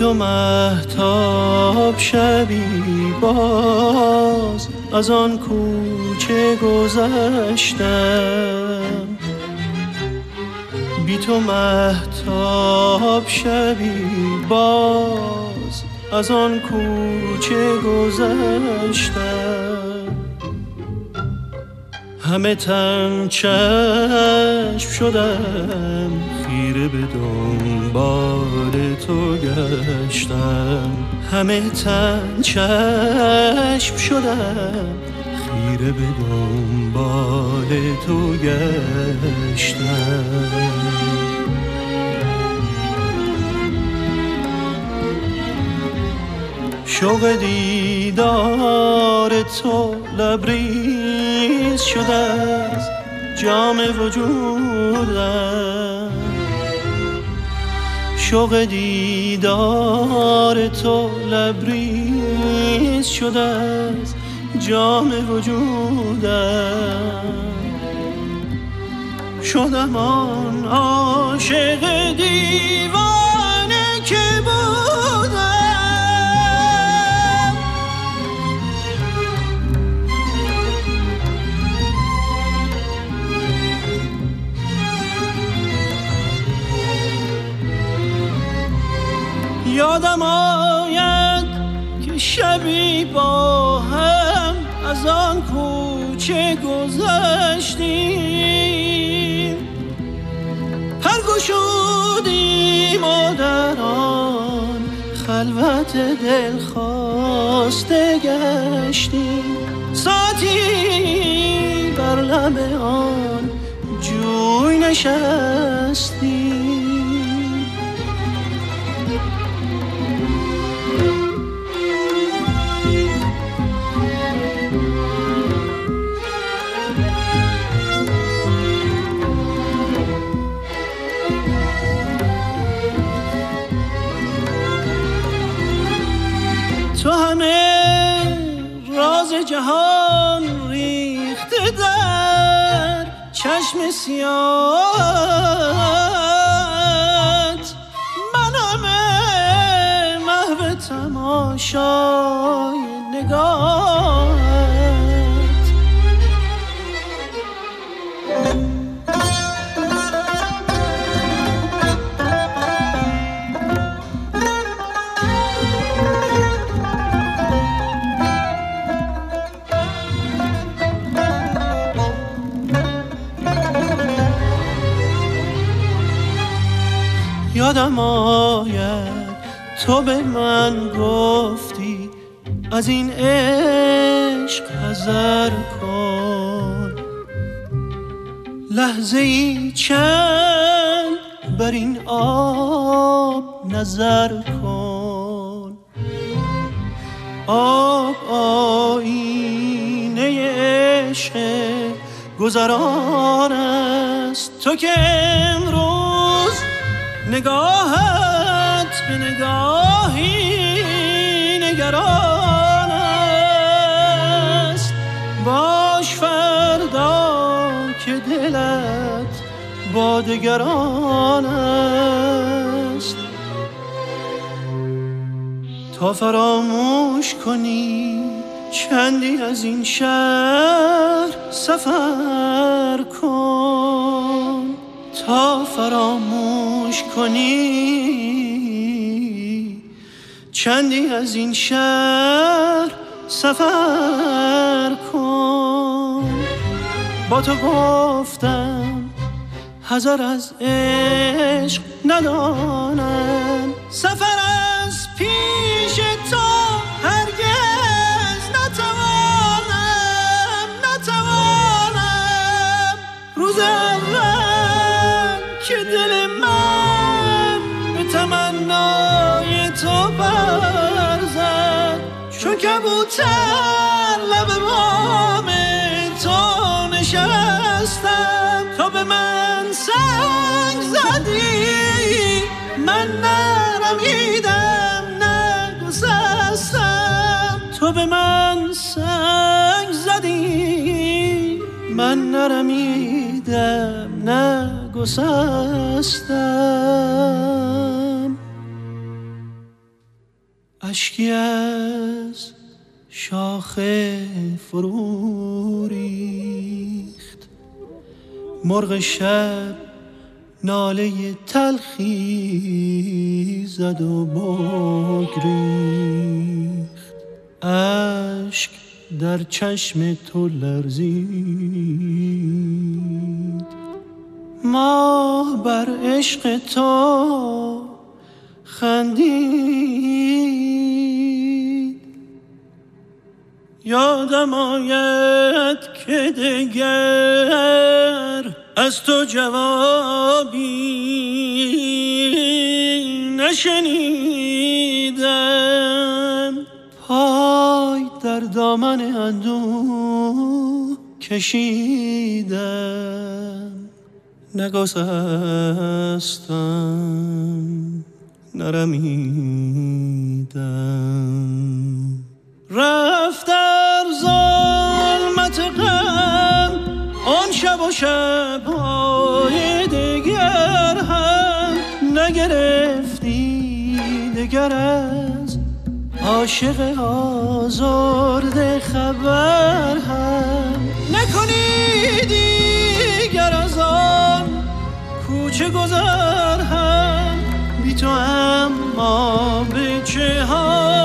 تو مهتاب شبی باز از آن کوچه گذشتم، بی تو مهتاب شبی باز از آن کوچه گذشتم. همه تن چشم شدم، خیره به دنبال تو گشتم. همه تن چشم شدم، خیره به دنبال تو گشتم. شوق دیدار تو لبریز شده از جام وجودم. شوق دیدار تو لبریز شده از جام وجودم. شدم آن عاشق دیوانه که بودم. یادم آید که شبی با هم از آن کوچه گذشتیم، پر گشودیم و در آن خلوت دل خواسته گشتیم. ساعتی بر لب آن جوی نشستیم. تو همه راز جهان ریخته در چشم سیاهت، من همه محو تماشای نگاهت. یادم آید تو به من گفتی از این عشق حذر کن، لحظه ای چند بر این آب نظر کن. آب آینه عشق گذران است، تو که امروز نگاهت به نگاهی نگران است. باش فردا که دلت با دگران است. تا فراموش کنی چندی از این شهر سفر کن. تا فراموش کنی چندی از این شهر سفر کن. با تو گفتم حذر از عشق ندانم، سفر از پیش تو هرگز نتوانم. روز اول که دل من به تمنای تو برزد، چون کبوتر لب بام تو نشستم. تو به من سنگ زدی من نرمیدم نگسستم. تو به من سنگ زدی من نرمیدم نگسستم. اشکی از شاخه فرو ریخت، مرغ شب ناله تلخی زد و بگریخت، اشک در چشم تو لرزید. ماه بر عشق تو خندید، یادم آید که دگر از تو جوابی نشنیدم. پای در دامن اندوه کشیدم، نگسستم نرمیدم. رفت در ظلمت غم آن شب و شب‌های دگر هم نگرفتی دگر از عاشق آزرده خبر هم نکنی دیگر از آن کوچه گذر هم بی تو اما به چه حال